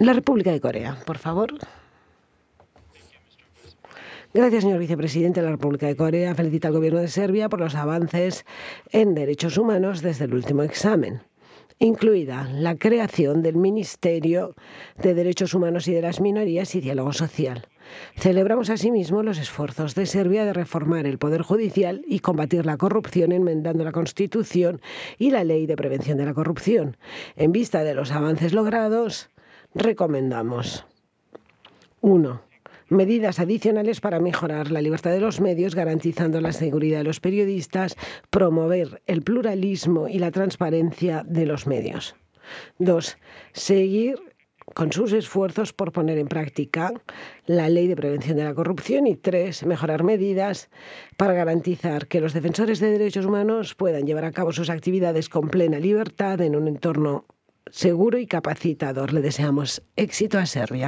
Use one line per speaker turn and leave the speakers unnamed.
La República de Corea, por favor. Gracias, señor vicepresidente. La República de Corea felicita al gobierno de Serbia por los avances en derechos humanos desde el último examen, incluida la creación del Ministerio de Derechos Humanos y de las Minorías y Diálogo Social. Celebramos asimismo los esfuerzos de Serbia de reformar el Poder Judicial y combatir la corrupción enmendando la Constitución y la Ley de Prevención de la Corrupción. En vista de los avances logrados, recomendamos 1. Medidas adicionales para mejorar la libertad de los medios, garantizando la seguridad de los periodistas, promover el pluralismo y la transparencia de los medios. 2. Seguir con sus esfuerzos por poner en práctica la Ley de Prevención de la Corrupción. Y 3. Mejorar medidas para garantizar que los defensores de derechos humanos puedan llevar a cabo sus actividades con plena libertad en un entorno seguro y capacitador. Le deseamos éxito a Serbia.